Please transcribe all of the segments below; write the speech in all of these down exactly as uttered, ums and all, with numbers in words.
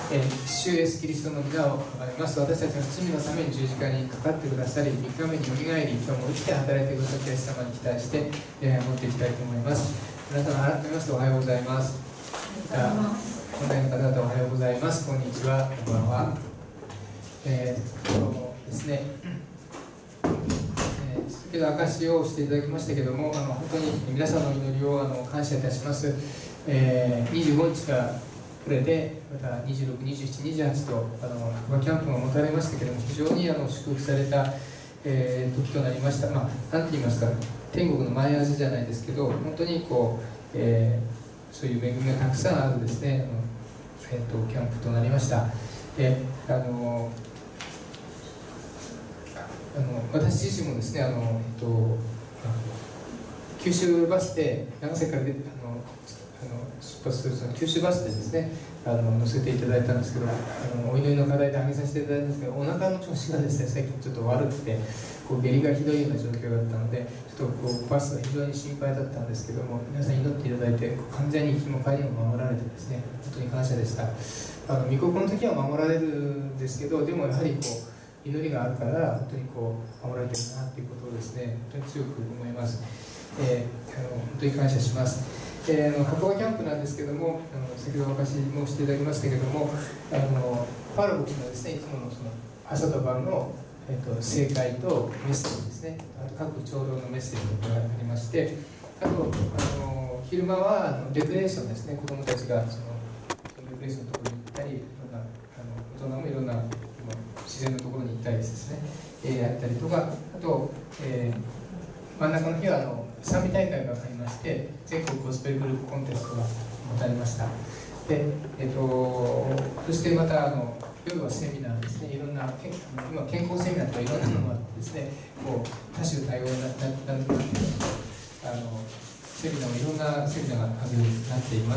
えー、主イエスキリストの皆を崇めます。私たちの罪のために十字架にかかってくださり、みっかめによみがえり、今日も生きて働いてくださったイエス様に期待して、えー、持っていきたいと思います。皆様改めましておはようございます。本来の方々おはようございます。こんにちは、こんばんは。えー、今日もですね、えー、続けて証しをしていただきましたけども、あの本当に皆さんの祈りをあの感謝いたします。えー、にじゅうごにちからこれでまたにじゅうろく、にじゅうしち、にじゅうはちとあの白馬キャンプが持たれましたけども、非常にあの祝福された、えー、時となりました。まあ、なんて言いますか、天国の前味じゃないですけど、本当にこう、えー、そういう恵みがたくさんあるですね、あの、えー、とキャンプとなりました。で、あのあの私自身もですね、あの、えっと、九州バスで長崎から出てあのあの出発するその九州バスでですね、あの乗せていただいたんですけど、あのお祈りの課題で挙げさせていただいたんですけど、お腹の調子がですね、最近ちょっと悪くて、こう下痢がひどいような状況だったので、ちょっとこうバスが非常に心配だったんですけども、皆さん祈っていただいて、完全に行きも帰りも守られてですね、本当に感謝でした。あの御国の時は守られるんですけど、でもやはりこう祈りがあるから本当にこう守られてるなということをですね、本当に強く思います。えー、あの本当に感謝します。えー、あの白馬キャンプなんですけども、あの先ほどお貸し申していただきましたけども、あのパウロ牧師のですね、いつものその朝と晩の、えー、と正解とメッセージですね、各長老のメッセージがありまして、あとあの昼間はあのレクレーションですね、子どもたちがそのレクレーションのところに行ったり、いろんなあの大人もいろんな自然のところに行ったりですね、えー、やったりとか、あと、えー、真ん中の日はあの賛美大会がありまして、全国ゴスペルグループコンテストが持たれました。で、えっと、そしてまたあの夜はセミナーですね、いろんなけ今健康セミナーとかいろんなのがあってですね、こう多種多様ななななあのセミナーもいろんなセミナーがなっています。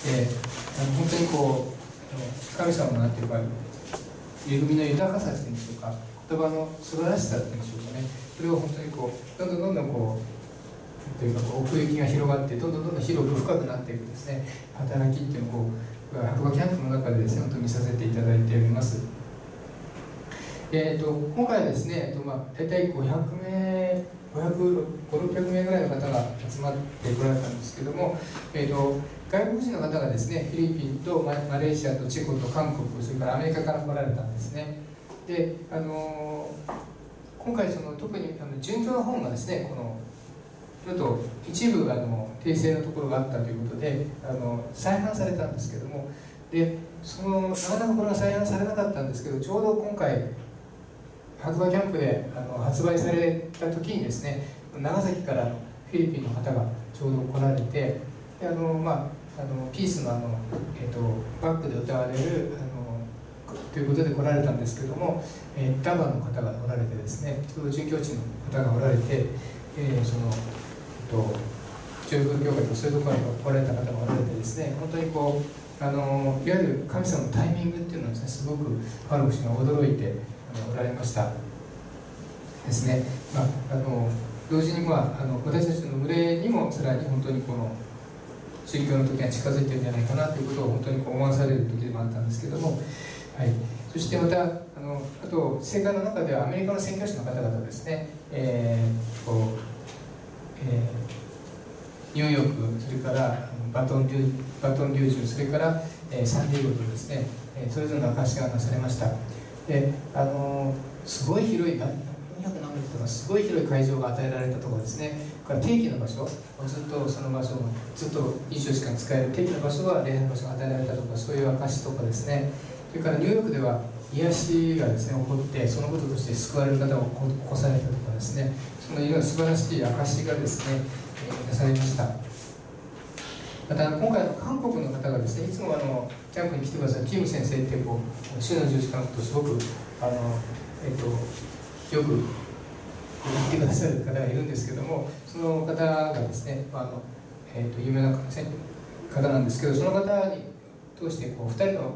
で、あの本当にこう神様のなんていうか恵みの豊かさっていうんでしょうか、言葉の素晴らしさっていうんでしょうかね、それを本当にこうどんどんどんどんこうというかこう奥行きが広がって、どんどんどんどん広く深くなっていくですね、働きっていうのをこう白馬キャンプの中でですね、本当に見させていただいております。えー、と今回はですね、えーとまあ、大体ごひゃくめい、ごひゃく、ごひゃく、ろっぴゃくめいぐらいの方が集まってこられたんですけども、えー、と外国人の方がですね、フィリピンとマレーシアとチェコと韓国、それからアメリカから来られたんですね。で、あのー、今回その特にあの殉教の本がですね、このちょっと一部あの訂正のところがあったということで、あの再販されたんですけども、でそのなかなかこれが再販されなかったんですけど、ちょうど今回白馬キャンプであの発売された時にですね、長崎からフィリピンの方がちょうど来られて、であの、まあ、あのピースのあの、えー、とバックで歌われるあのということで来られたんですけども、えー、ダバの方がおられてですね、ちょうど殉教地の方がおられて、えー、そのと中国教会とかそういうところに来られた方がおられてですね、本当にこうあのいわゆる神様のタイミングっていうのはですね、すごくパウロ氏が驚いてあのおられましたですね。まあ、あの同時に、まあ、あの私たちの群れにもさらに本当にこの宗教の時が近づいているんじゃないかなということを本当にこう思わされる時でもあったんですけども、はい、そしてまたあのあと聖会の中ではアメリカの宣教師の方々ですね、えー、こうえー、ニューヨーク、それからバトンリュバトンリュージュ、それから、えー、サンディエゴとですね、えー、それぞれの証しがなされました。で、あのー、すごい広い、よんひゃくなんめとかすごい広い会場が与えられたところですね、から定期の場所、ずっとその場所をずっとにじゅうよじかん使える定期の場所は礼拝の場所が与えられたとか、そういう証とかですね、それからニューヨークでは癒しがですね起こって、そのこととして救われる方が起こされたとかですね、そのいろいろ素晴らしい証がですね、えー、なされました。また今回の韓国の方がですね、いつもあのキャンプに来てくださるキム先生ってこう主の十字架のことをすごくあの、えー、とよく言ってくださる方がいるんですけども、その方がですね、あの、えー、と有名な方なんですけど、その方に通してこうふたりのあの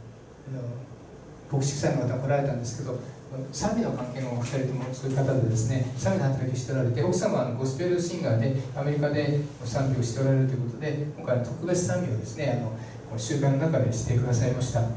牧師夫妻の方が来られたんですけど、賛美の関係のお二人ともそういう方でですね、賛美の働きをしておられて、奥様はゴスペルシンガーでアメリカで賛美をしておられるということで、今回特別賛美をですね、あの集会の中でしてくださいました。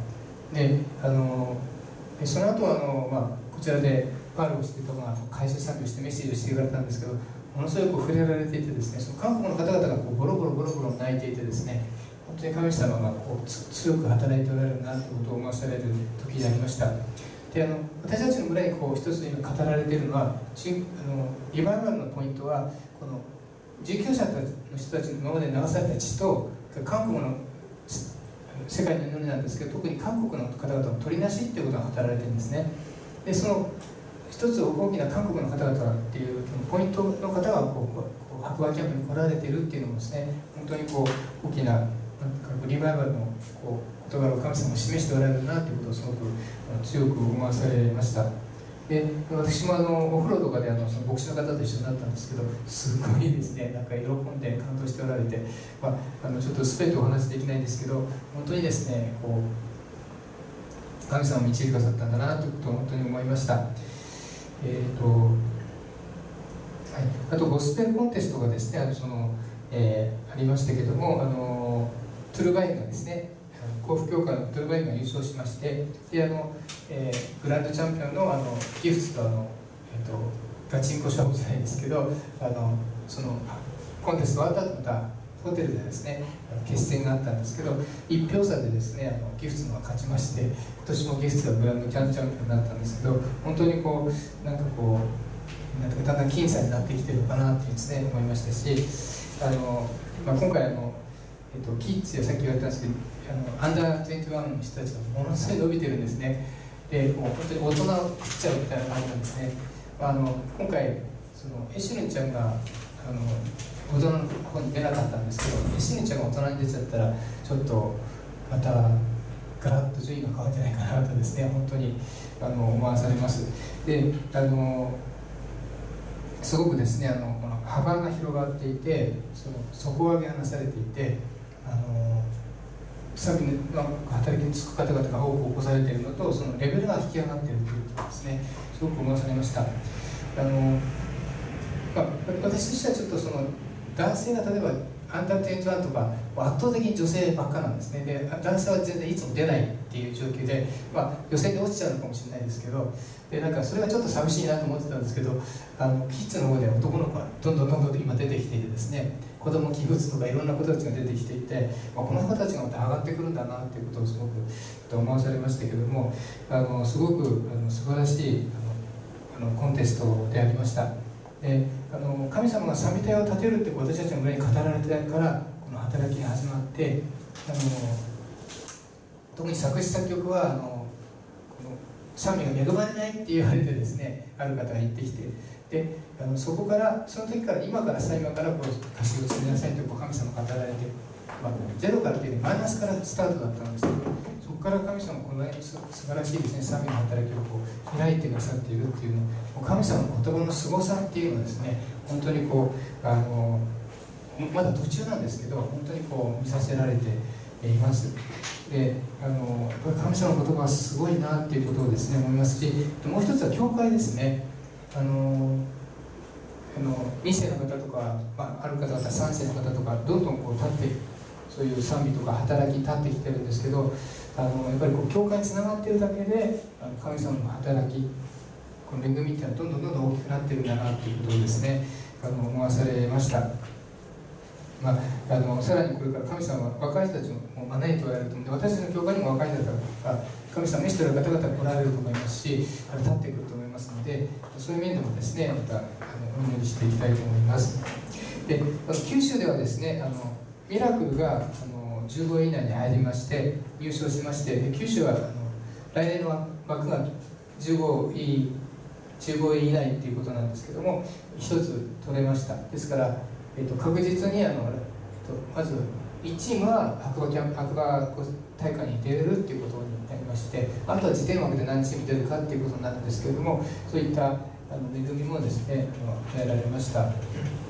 であのその後あの、まあ、こちらでパールをしていたのが回収作業してメッセージをしていかれたんですけど、ものすごく触れられていてですね、その韓国の方々がこうボロボロボロボロ泣いていてですね、本当に神様がこう強く働いておられるなということを思わされる時でありました。であの私たちの村にこう一つ今語られているのは、あのリバイバルのポイントは、この殉教者の人たちの今まで流された血と、韓国の世界の祈りなんですけど、特に韓国の方々の取りなしっていうことが語られているんですね。でその一つ大きな韓国の方々っていうポイントの方がこうこう白馬キャンプに来られているっていうのもですね、本当にこう大きななんかリバイバルのこう言葉を神様が示しておられるなということをすごく強く思わされました。で私もあのお風呂とかであのその牧師の方と一緒になったんですけど、すごいですね、なんか喜んで感動しておられて、まあ、あのちょっと全てお話できないんですけど、本当にですねこう神様を導いてくださったんだなということを本当に思いました。えーとはい、あとゴスペルコンテストがですね、あのその、えー、ありましたけども、あのトゥルバインがですね、幸福教会のトゥルバインが優勝しまして、であの、えー、グランドチャンピオンのあのギフスとあの、えー、とガチンコ勝負じゃないですけど、あのそのコンテスト終わった後またホテルでですね決戦があったんですけど、いち票差でですねあのギフスのが勝ちまして、今年もギフスがグランドチャンピオンになったんですけど、本当にこうなんかこうなんかだんだん僅差になってきてるのかなってですね思いましたし、あの、まあ、今回あの、えっと、キッズやさっき言われたんですけど、あのアンダーにじゅういちの人たちがものすごい伸びてるんですね。でもう本当に大人を食っちゃうみたいな感じなんですね。あの今回そのエシュルンちゃんがあの大人の方に出なかったんですけど、エシュルンちゃんが大人に出ちゃったらちょっとまたガラッと順位が変わるんじゃないかなとですね本当にあの思わされます。であのすごくですねあのこの幅が広がっていて、その底上げがなされていて、あのサビの働きに就く方々が多く起こされているのと、そのレベルが引き上がっているということですね、すごく思わされました。あの、まあ、私としてはちょっとその男性が例えばアンダーにじゅういちとか圧倒的に女性ばっかなんですね。で男性は全然いつも出ないっていう状況で、まあ、予選で落ちちゃうのかもしれないですけど、でなんかそれがちょっと寂しいなと思ってたんですけど、あのキッズの方で男の子がどんどんどんどん今出てきていてですね、子供寄付とかいろんな子たちが出てきていて、まあ、この子たちがまた上がってくるんだなっていうことをすごく思わされましたけども、あのすごくあの素晴らしいあのあのコンテストでありました。であの神様が賛美隊を立てるって私たちの村に語られてからこの働きが始まって、あの特に作詞作曲はあのこの賛美が恵まれないって言われてですね、ある方が言ってきて、であのそこからその時から今からさ今からこう歌詞を作りなさいとこう神様が語られて、まあ、ゼロからというよりマイナスからスタートだったんですけど、そこから神様この素晴らしいですね賛美の働きをこう開いてくださっているっていうのを、神様の言葉の凄さっていうのはですね、本当にこうあのまだ途中なんですけど本当にこう見させられています。であの神様の言葉はすごいなっていうことをですね思いますし、もう一つは教会ですね。あのあのに世の方とか、まあ、ある方々さん世の方とかどんどんこう立ってそういう賛美とか働き立ってきてるんですけど、あのやっぱりこう教会につながっているだけであの神様の働きこの恵みっていうのはどんどんどんどん大きくなってるんだなっていうことをですねあの思わされました。まあ、あのさらにこれから神様は若い人たちも招いておられると思うので、私たちの教会にも若い方が神様を召しておられる方々が来られると思いますし、立ってくると思いますので、そういう面でもですねまたあのお祈りしていきたいと思います。で九州ではですねあのミラクルがあのじゅうごい以内に入りまして優勝しまして、で九州はあの来年の枠がじゅうごいじゅうごい以内ということなんですけども一つ取れました。ですからえっと、確実にあの、えっと、まずいちチームは白馬キャン白馬大会に出れるっていうことになりまして、あとは次点枠で何チーム出るかっていうことになるんですけれども、そういったあの恵みもですね与えられました。はい、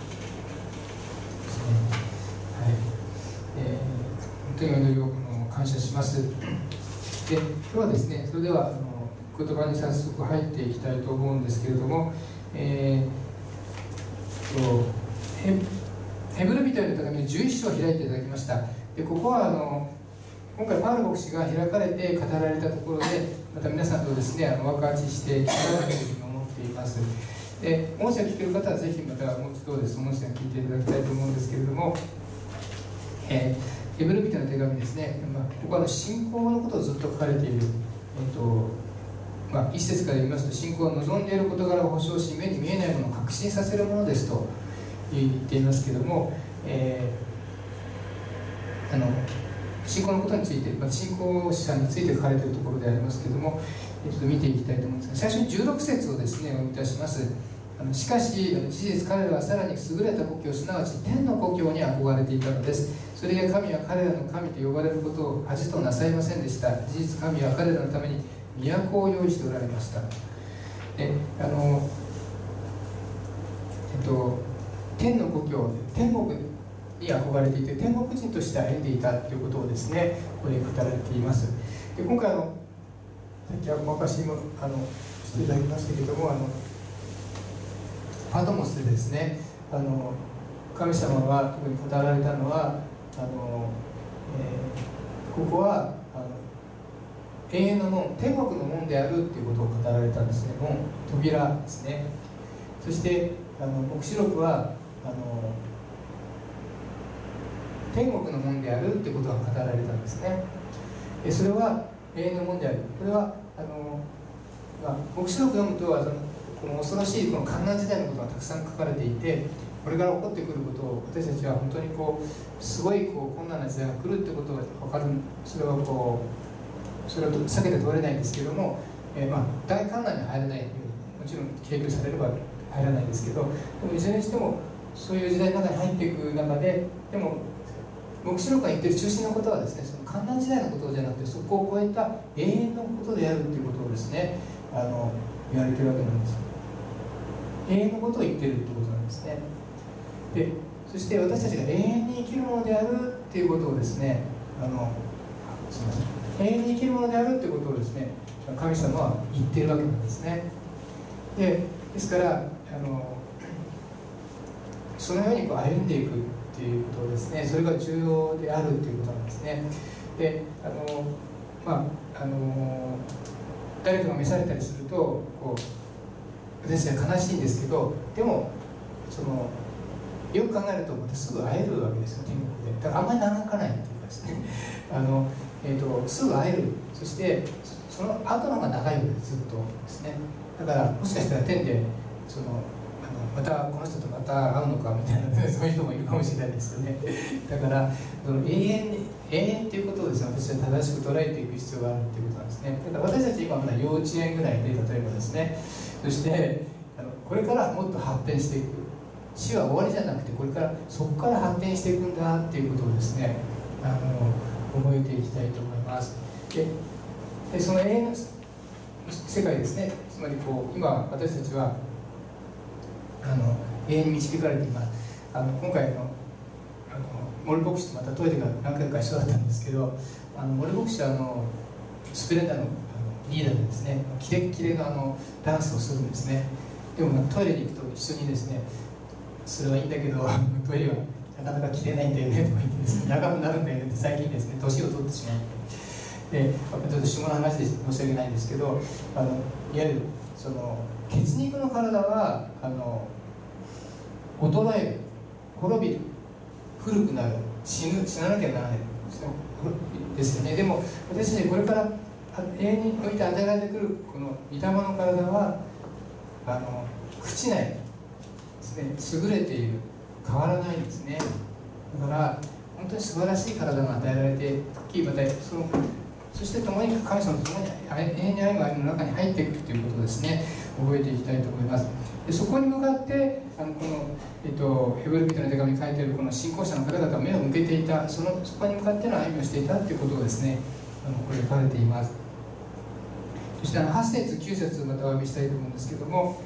えー、本当にお祈りを感謝します。で今日はですねそれではあの言葉に早速入っていきたいと思うんですけれども、えー、とヘブル人への手紙のじゅういっ章を開いていただきました。でここはあの今回パウロ牧師が開かれて語られたところで、また皆さんとですね、あのお分かちしていきたいというふうに思っています。で、音声を聞ける方はぜひまたもう一度です、音声を聞いていただきたいと思うんですけれども、えー、ヘブル人の手紙ですね、まあ、ここは信仰のことをずっと書かれている、えーとまあ、一節から言いますと、信仰は望んでいる事柄を保証し、目に見えないものを確信させるものですと言っていますけれども、えー、あの信仰のことについて、まあ、信仰者について書かれているところでありますけれども、ちょっと見ていきたいと思うんですが、最初にじゅうろく節をですね、お読みいたします。あのしかし、事実彼らはさらに優れた故郷、すなわち天の故郷に憧れていたのです。それが神は彼らの神と呼ばれることを恥となさいませんでした。事実、神は彼らのために都を用意しておられました。で、あの、えっと、天の故郷、天国に憧れていて、天国人として歩んでいたということをですね、ここで語られています。で、今回あの、さっきお証もあのしていただきましたけれども、あのパトモスでですね、あの神様が特に語られたのは、あの、えー、ここはあの永遠の門、天国の門であるということを語られたんですね。門、扉ですね。そしてあの黙示録はあの天国の門であるということが語られたんですね。それは永遠の門である。これはあの、まあ、黙示録を読むと、あのこの恐ろしいこの観難時代のことがたくさん書かれていて、これから起こってくることを私たちは本当にこうすごいこう困難な時代が来るってことが分かる。それはこうそれを避けて通れないんですけども、えー、まあ大観難に入らないようにもちろん警戒されれば入らないですけど、でもいずれにしてもそういう時代の中に入っていく中で、でも黙示録が言っている中心のことはですね、その観難時代のことじゃなくて、そこを超えた永遠のことであるということをですね、あの言われているわけなんです。永遠のことを言っているということなんですね。で、そして私たちが永遠に生きるものであるということをですね、あのすみません、永遠に生きるものであるということをですね、神様は言っているわけなんですね。で、ですからあのそのようにこう歩んでいくということですね、それが重要であるということなんですね。で、あのまああの誰かが召されたりするとこう私は悲しいんですけど、でもそのよく考えるとまたすぐ会えるわけですよ、天国で。だからあんまり長かないっていうかですねあの、えーと、すぐ会える。そしてその後の方が長いわけです、ずっとですね。だからもしかしたら天でそのまたこの人とまた会うのかみたいなそういう人もいるかもしれないですよね。だからその永遠に永遠っていうことをですね、私は正しく捉えていく必要があるっていうことなんですね。だから私たち今まだ幼稚園ぐらいで、例えばですね、そしてあのこれからもっと発展していく、死は終わりじゃなくてこれからそこから発展していくんだっていうことをですね、あの覚えていきたいと思います。で、でその永遠の世界ですね、つまりこう今私たちはあの永遠に導かれています。あの今回のあのモル牧師とまたトイレが何回か一緒だったんですけど、あのモル牧師はあのスプレンダーのリーダーでですね、キレッキレのあのダンスをするんですね。でもトイレに行くと一緒にですね、それはいいんだけどトイレはなかなか着れないんだよねとか言ってですね、長くなるんだよねって最近ですね、年を取ってしまってで、ちょっと下の話で申し訳ないんですけど、あのいわゆるその血肉の体はあの衰える、滅びる、古くなる、死ぬ、死ななきゃならないですよね。でも私たちこれから永遠において与えられてくるこの御霊の体はあの朽ちないですね、優れている、変わらないんですね。だから本当に素晴らしい体が与えられてき、またそのそして共に神様と共に永遠に愛の愛の中に入っていくということをですね、覚えていきたいと思います。でそこに向かってあのこの、えっと、ヘブル人の手紙に書いてあるこの信仰者の方々は目を向けていた、そのそこに向かっての歩みをしていたということをですね、あのこれ書かれています。そしてあのはち節きゅう節またお読みしたいと思うんですけども、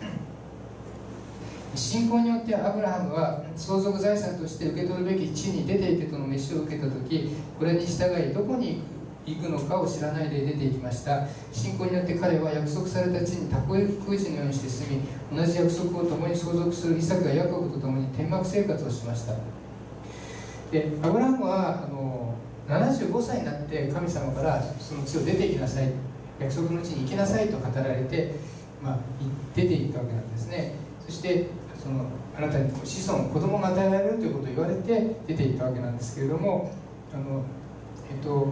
信仰によってアブラハムは相続財産として受け取るべき地に出ていけとの召しを受けたとき、これに従いどこに行くのかを知らないで出て行きました。信仰によって彼は約束された地にたこえ空地のようにして住み、同じ約束を共に相続するイサクやヤコブと共に天幕生活をしました。でアブラハムはあのななじゅうごさいになって神様からその地を出て行きなさい、約束の地に行きなさいと語られて、まあ、出て行ったわけなんですね。そしてそのあなたに子孫子供が与えられるということを言われて出て行ったわけなんですけれども、あのえっと、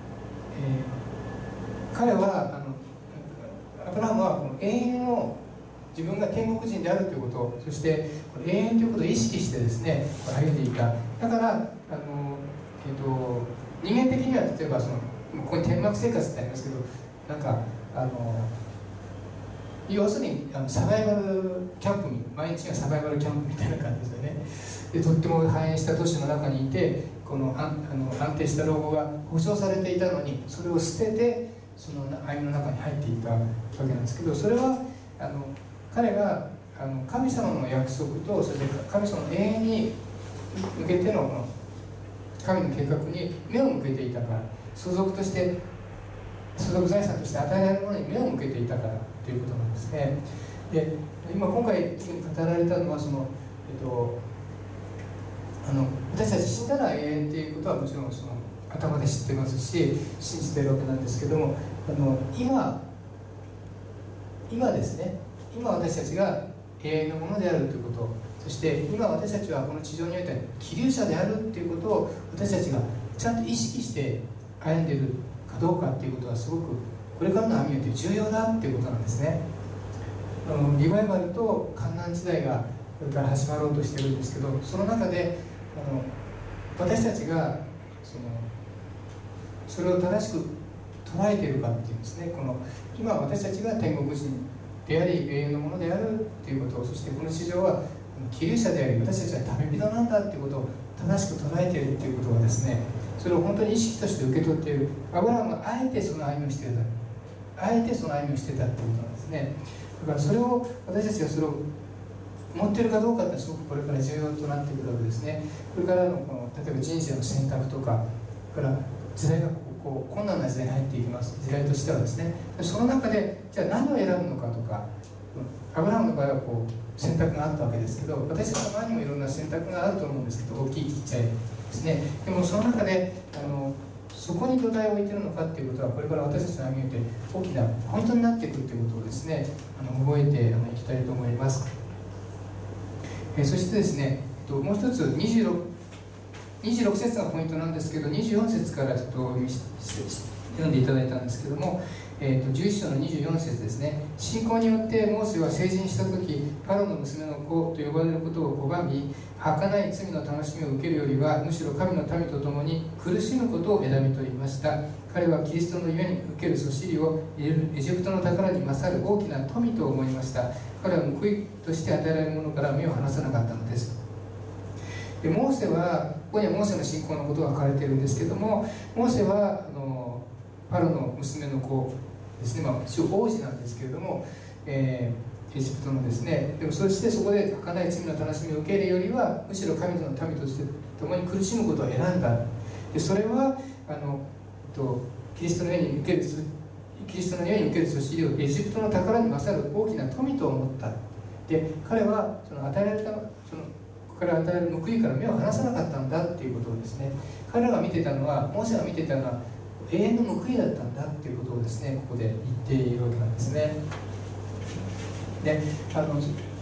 えー、彼はあのアブラハムはこの永遠を自分が天国人であるということ、そして永遠ということを意識してですね歩んでいた。だからあの、えっと、人間的には例えばそのここに天幕生活ってありますけど、なんかあの要するにあのサバイバルキャンプ、毎日がサバイバルキャンプみたいな感じですよね。でとっても繁栄した都市の中にいて、このああの安定した老後が保障されていたのに、それを捨ててその歩みの中に入っていたわけなんですけど、それはあの彼があの神様の約束と、そして神様の永遠に向けての神の計画に目を向けていたから、相続として相続財産として与えられるものに目を向けていたからということなんですね。で今今回特に語られたのはその、えっと、あの私たち死んだら永遠ということはもちろんその頭で知ってますし信じているわけなんですけども、あの今今ですね、今私たちが永遠のものであるということ、そして今私たちはこの地上において希留者であるということを私たちがちゃんと意識して歩んでいるかどうかっていうことはすごくこれからの歩みにおいて重要だっていうことなんですね。あのリバイバルと観難時代がこれから始まろうとしているんですけど、その中であの私たちがそのそれを正しく捉えているかっていうんですね。この今私たちが天国人であり永遠のものであるっていうことを、そしてこの地上は希留者であり私たちは旅人なんだっていうことを正しく捉えているっていうことがですね、それを本当に意識として受け取っている。アブラハムがあえてその歩みをしていたあえてその歩みをしていたっていうことなんですね。だからそれを私たちがそれを持っているかどうかってすごくこれから重要となってくるわけですね。これからのこの例えば人生の選択とか、から時代がこう困難な時代に入っていきます。時代としてはですね、その中でじゃあ何を選ぶのかとか、アブラハムの場合はこう選択があったわけですけど、私たちの周りにもいろんな選択があると思うんですけど、大きいちっちゃいですね。でもその中であのそこに土台を置いているのかっていうことは、これから私たちの歩みにおいて大きなポイントになってくるということをですね、あの覚えていきたいと思います。えそしてですね、もう一つにじゅうろく にじゅうろく節がポイントなんですけど、にじゅうよん節からちょっとお読みし読んでいただいたんですけども、えー、とじゅういち章のにじゅうよん節ですね。信仰によってモーセは成人した時、パロの娘の子と呼ばれることを拒み、儚い罪の楽しみを受けるよりはむしろ神の民と共に苦しむことを選び取りました。彼はキリストのゆえに受けるそしりをエジプトの宝に勝る大きな富と思いました。彼は報いとして与えられるものから目を離さなかったのです。でモーセは、ここにはモーセの信仰のことが書かれているんですけども、モーセはあのパロの娘の子ですね、まあ、一応王子なんですけれども、えー、エジプトのですね、でもそしてそこで儚い罪の楽しみを受けるよりはむしろ神の民として共に苦しむことを選んだ。でそれはあのとキリストの上に受けるキリストの上に受けるそしりをエジプトの宝に勝る大きな富と思った。で彼はその与えられたそのここから与える報いから目を離さなかったんだっていうことをですね、彼らが見てたのは、モーセが見てたのは永遠の報いだったんだっていうことをですね、ここで言っているわけなんですね。であの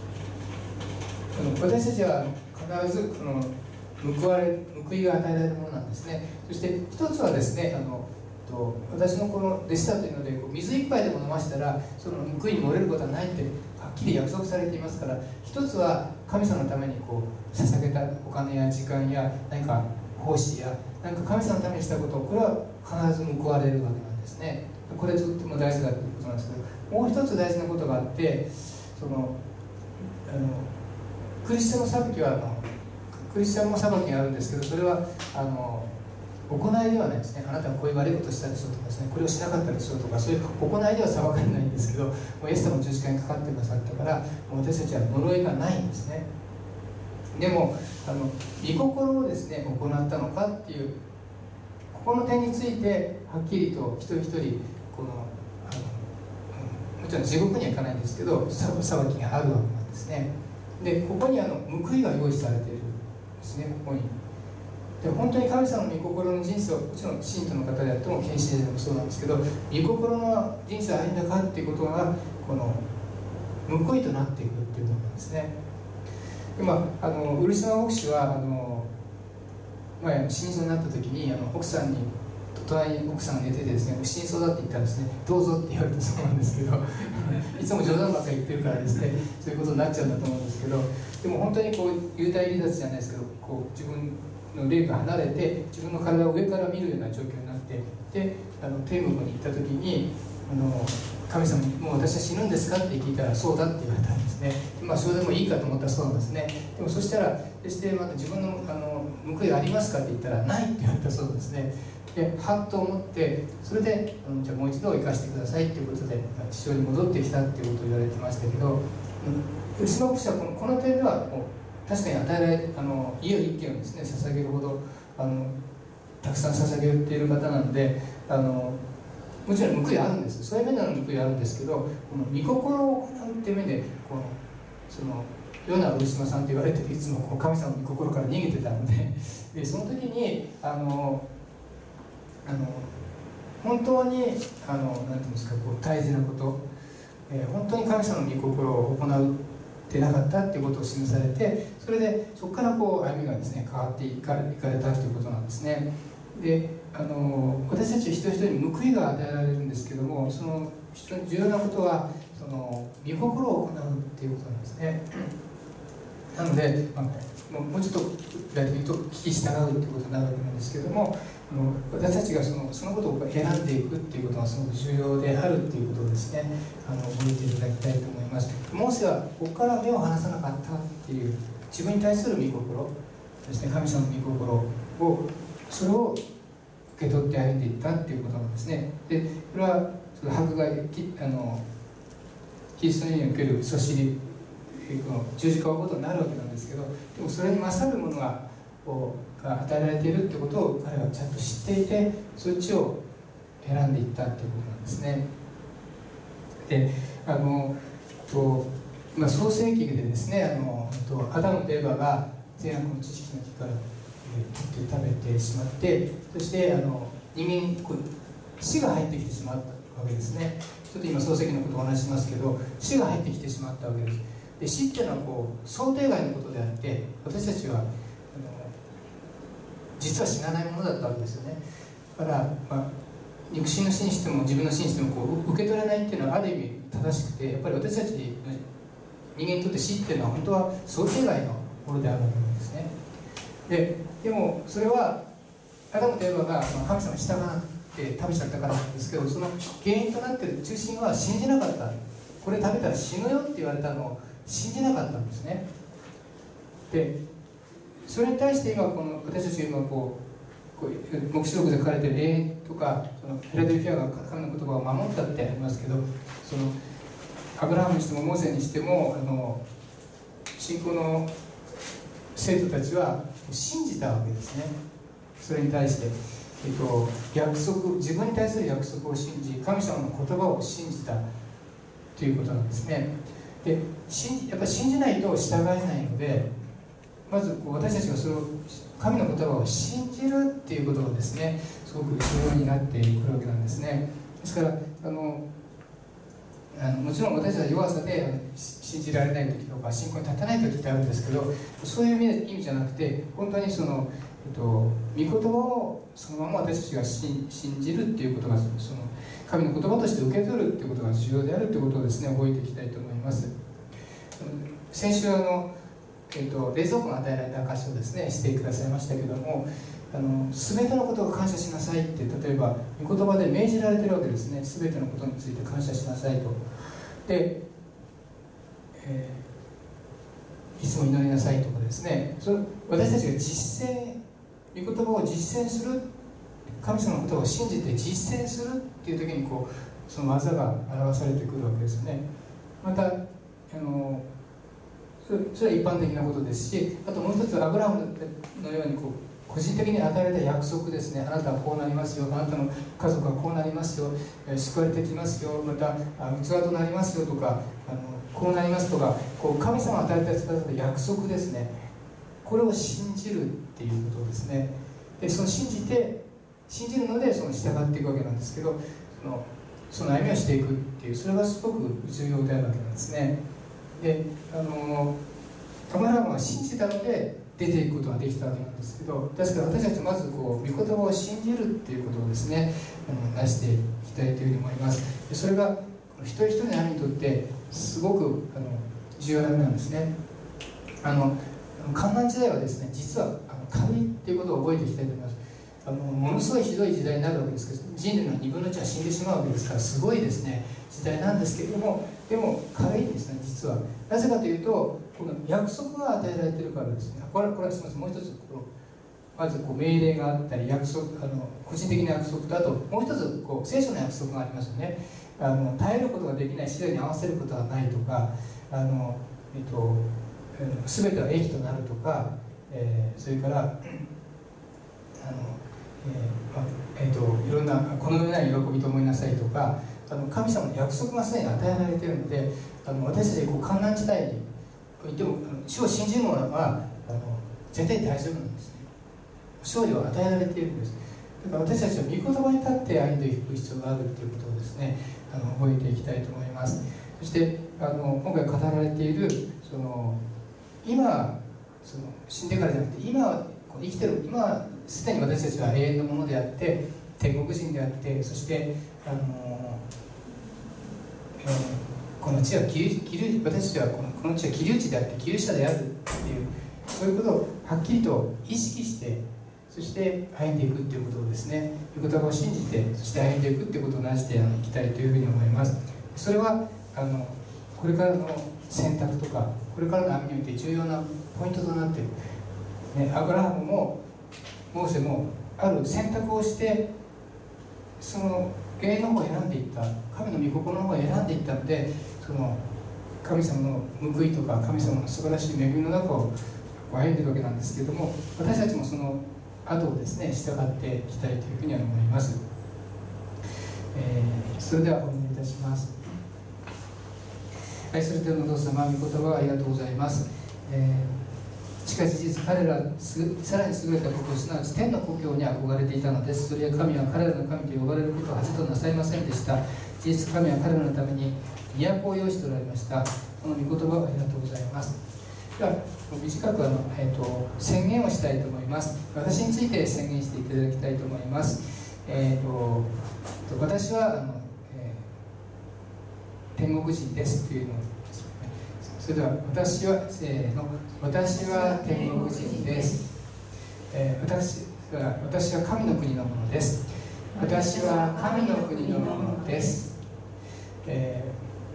私たちは必ずこの報われ報いが与えられるものなんですね。そして一つはですね、あのと私のこの弟子だというので、こう水一杯でも飲ましたらその報いに漏れることはないってはっきり約束されていますから、一つは神様のためにこう捧げたお金や時間や何か奉仕や何か神様のためにしたこと、これは必ず報われるわけなんですね。これとっても大事だということなんですけど、もう一つ大事なことがあって、そのあのクリスチャンの裁きはあのクリスチャンも裁きがあるんですけど、それはあの行いではないですね。あなたはこういう悪いことしたでしょとかですね、これをしなかったでしょとか、そういう行いでは裁かれないんですけど、もうイエス様の十字架にかかってくださったから、もう私たちは呪いがないんですね。でもあの御心をですね行ったのかっていうここの点についてはっきりと一人一人このあの、うん、もちろん地獄には行かないんですけど裁きがあるわけなんですね。でここにあの報いが用意されているんですね。ここにで本当に神様の御心の人生を、もちろん信徒の方であっても献身者でもそうなんですけど、御心の人生を歩んだかっていうことがこの報いとなっていくっていうことなんですね。で、まあ、あの漆島牧師はあの前死にそうになった時にあの奥さんに隣に奥さんが寝ててですね、死にそうだって言ったらですね、どうぞって言われたそうなんですけどいつも冗談ばっかり言ってるからですね、そういうことになっちゃうんだと思うんですけど、でも本当にこう幽体離脱じゃないですけど、こう自分の霊が離れて自分の体を上から見るような状況になって、であの天国に行った時にあの神様に「もう私は死ぬんですか?」って聞いたら「そうだ」って言われたんですね。まあそれでもいいかと思ったそうなんですね。でもそしたら決してまた自分のあの報いありますかって言ったら「ない」って言われたそうですね。ではっと思って、それであのじゃあもう一度生かしてくださいということで地上に戻ってきたっていうことを言われてましたけど、漆島牧師はこのこの点ではもう確かに与えられあの家を一軒をですね捧げるほどあのたくさん捧げている方なので、あのもちろん報いあるんです。そういう面での報いあるんですけど、この御心を行うっていう面でこのそのヨナ漆島さんと言われていつもこう神様の御心から逃げてたので、でその時にあのあの本当にあのなんていうんですか、こう大事なこと、えー、本当に神様の御心を行うってなかったっていうことを示されて、それでそこからこう歩みがですね変わっていかれいかれたということなんですね。であの私たち一人一人に報いが与えられるんですけども、その非常に重要なことはその御心を行うっていうことなんですね。なので、まあ、もうちょっと具体的に言うと聞き従うっていうことになるわけなんですけども、あの私たちがそのそのことを選んでいくっていうことがすごく重要であるっていうことをですね、あの覚えていただきたいと思います。モーセはここから目を離さなかったっていう、自分に対する御心ですね、神様の御心をそれを受け取って歩んでいったっていうことなんですね。でこれは迫害あのキリストにおけるそしり十字架を追うことになるわけなんですけど、でもそれに勝るものがこうが与えられているってことを彼はちゃんと知っていて、そっちを選んでいったっていうことなんですね。であのと、まあ、創世記でですね、あのとアダムとエバが善悪の知識の木から取って食べてしまって、そしてあの人間にこう死が入ってきてしまったわけですね。ちょっと今創世記のことをお話ししますけど、死が入ってきてしまったわけです。で死っていうのはこう想定外のことであって、私たちはあの実は死なないものだったわけですよね。だから、まあ、肉親の死にしても自分の死にしてもこう受け取れないっていうのはある意味正しくて、やっぱり私たち人間にとって死っていうのは本当は想定外のものであるわけなんですね。ででもそれはアダムとエバが神様に従わなくて食べちゃったからなんですけど、その原因となっている中心は信じなかった。これ食べたら死ぬよって言われたのを信じなかったんですね。でそれに対して今この私たちが今こう、こう黙示録で書かれている永遠とか、そのフィラデルフィアが神の言葉を守ったってありますけど、そのアブラハムにしてもモーセにしてもあの信仰の生徒たちは信じたわけですね。それに対して、えっと、約束、自分に対する約束を信じ、神様の言葉を信じたということなんですね。でやっぱり信じないと従えないので、まずこう私たちがそれを神の言葉を信じるっていうことがですね、すごく重要になってくるわけなんですね。ですからあのあのもちろん私たちは弱さであの信じられない時とか信仰に立たない時ってあるんですけど、そういう意味、意味じゃなくて、本当にその、えっと、御言葉をそのまま私たちが信じるっていうことが、その神の言葉として受け取るっていうことが重要であるっていうことをですね、覚えていきたいと思います。先週あの、えっと、冷蔵庫が与えられた箇所をですねしてくださいましたけども、あの全てのことを感謝しなさいって例えば御言葉で命じられてるわけですね。全てのことについて感謝しなさいと。で、えー、いつも祈りなさいとかですね、それ私たちが実践、御言葉を実践する、神様の言葉を信じて実践するっていう時にこうその技が表されてくるわけですね。またあのそれは一般的なことですし、あともう一つアブラハムのようにこう個人的に与えられた約束ですね。あなたはこうなりますよ、あなたの家族はこうなりますよ、救われてきますよ、また器となりますよとか、あのこうなりますとか、こう神様が与えてくださった約束ですね。これを信じるっていうことですね。 でその信じて信じるのでその従っていくわけなんですけど、そのその歩みをしていくっていう、それがすごく重要であるわけなんですね。であのアブラハムは信じたので出ていくことができたわけなんですけど、ですから私たちまずこう御言葉を信じるっていうことをですね、あの出していきたいというふうに思います。でそれが一人一人の歩みにとってすごくあの重要な歩みなんですね。あの観覧時代はですね、実はあの軽いっていうことを覚えていきたいと思います。あのものすごいひどい時代になるわけですけど、人類のにぶんのいちは死んでしまうわけですから、すごいですね時代なんですけれども、でも軽いんですね、実は。なぜかというと、この約束が与えられているからですね。これはこれはすみません、もう一つこうまずこう命令があったり、約束、あの個人的な約束と、あともう一つこう聖書の約束がありますよね。あの耐えることができない資料に合わせることはないとか、あの、えっと、全ては益となるとか、えー、それからあの、えーえー、といろんなこのような喜びと思いなさいとか、あの神様の約束がすでに与えられているので、あの私たちこう観覧時代においても主を信じる者はあの絶対大丈夫なんですね。勝利を与えられているんです。だから私たちは御言葉に立って歩んでいく必要があるということをですね、あの覚えていきたいと思います。そしてあの今回語られているその今その死んでからじゃなくて、今生きてる、今すでに私たちは永遠のものであって天国人であって、そしてあの、えー、この地は気流私たちはこの、この地は気流地であって気流者であるっていう、そういうことをはっきりと意識して、そして歩んでいくっていうことをですね、御言葉を信じて、そして歩んでいくっていうことをなしていきたいというふうに思います。それはあのこれからの選択とか、これからの歩みにおいて重要なポイントとなっている、ね、アブラハムもモーセもある選択をして、その永遠の方を選んでいった、神の御心の方を選んでいったので、その神様の報いとか神様の素晴らしい恵みの中を歩んでいるわけなんですけれども、私たちもその後をですね従っていきたいというふうには思います。えー、それではお願いいたします。愛する天のお父様、御言葉をありがとうございます。えー、しかし事実彼らさらに優れたことを、すなわち天の故郷に憧れていたのです。それは神は彼らの神と呼ばれることを恥となさいませんでした。事実神は彼らのために都を用意しておられました。この御言葉をありがとうございます。では短くあの、えー、と宣言をしたいと思います。私について宣言していただきたいと思います。えー、と私はあの、えー、天国人ですというのを、それでは私はせーの、私は天国人です。えー、私は私は神の国のものです。私は神の国のものです。え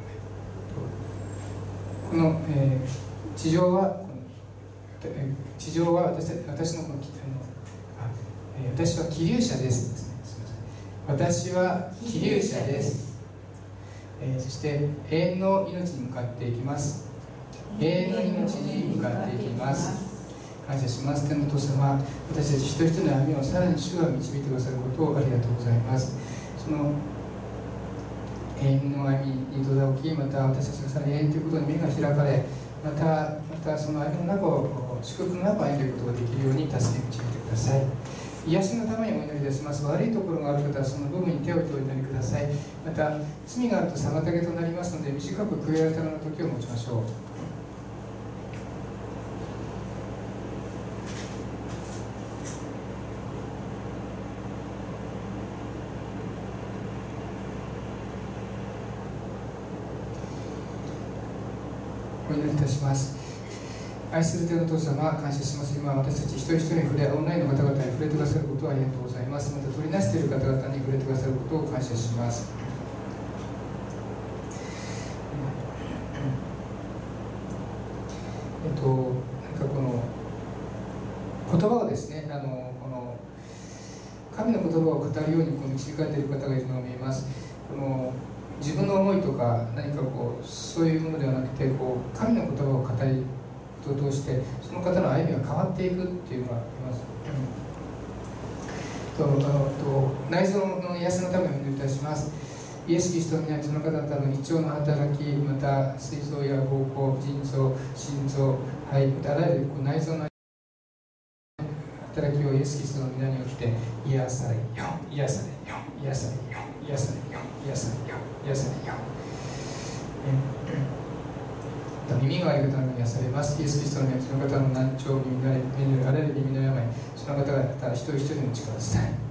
ー、この、えー地上は地上は 私, 私のこのあ私は気流者です。すみません。私は気流者です。えー、そして永遠の命に向かっていきます。永遠の命に向かっていきます。感謝します。天のお父様、私たち一人一人の歩みをさらに主が導いてくださることをありがとうございます。その永遠の歩みに戸惑い、また私たちがさらに永遠ということに目が開かれ、またまたその歩みの中を祝福の中を歩んでいくことができるように助け導いてください。癒しのためにお祈りいたします。悪いところがある方はその部分に手を置いてお祈りください。また罪があると妨げとなりますので、短く悔い改めの時を持ちましょう。お祈りいたします。愛する天のお父様、感謝します。今私たち一人一人に触れ、オンラインの方々に触れてくださることをありがとうございます。また取りなしている方々に触れてくださることを感謝します。えっとなんかこの言葉をですね、あのこの神の言葉を語るようにこう導かれている方がいるのが見えます。この自分の思いとか何かこうそういうものではなくて、こう神の言葉を語りと通してその方の歩みが変わっていくっていうのがあります。とと内臓の癒しのためにお祈りいたします。イエス・キリストの皆にその方々の胃腸の働き、また膵臓や膀胱、腎臓、心臓、肺、あらゆるこう内臓の働きをイエス・キリストの皆によって癒されよ、癒されよ、癒されよ、癒されよ、癒されよ、癒されよ。耳が悪い方の癒されます。イエス・キリストの皆、その方の難聴、耳のあらゆる耳の病、その方々一人一人の力を伝え、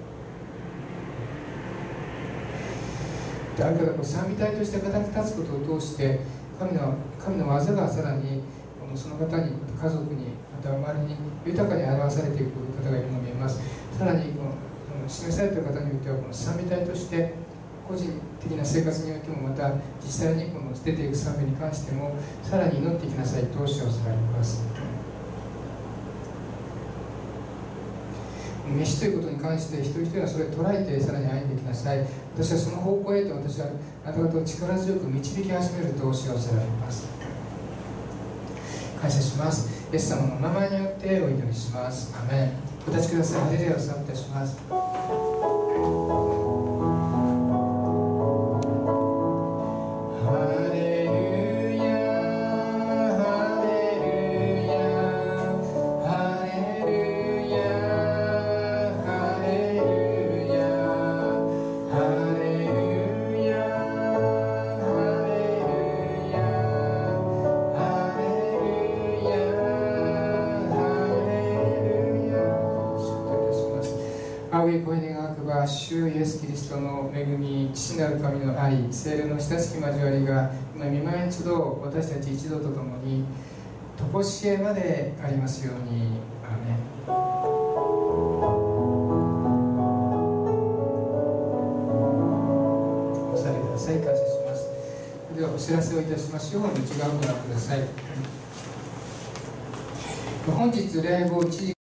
ある方がこう賛美隊として形に立つことを通して神の神の技がさらにその方に、家族に、また周りに豊かに表されていく方がいるのを見えます。さらにこの示された方によってはこの賛美隊として個人的な生活においても、また実際にこの出ていく賛美に関してもさらに祈っていきなさいと教えをされます。飯ということに関して一人一人がそれを捉えてさらに歩んでいきなさい。私はその方向へと私はあなた方を力強く導き始めると教えをされます。感謝します。イエス様の名前によってお祈りします。アーメン。お立ちください。ハレルヤを賛美いたします。主イエスキリストの恵み、父なる神の愛、聖霊の親しき交わりが今御前に集う私たち一同とともにとこしえまでありますように。アーメン。お下げください。感謝します。ではお知らせをいたしましょう。内側をご覧ください。本日礼拝後いちじ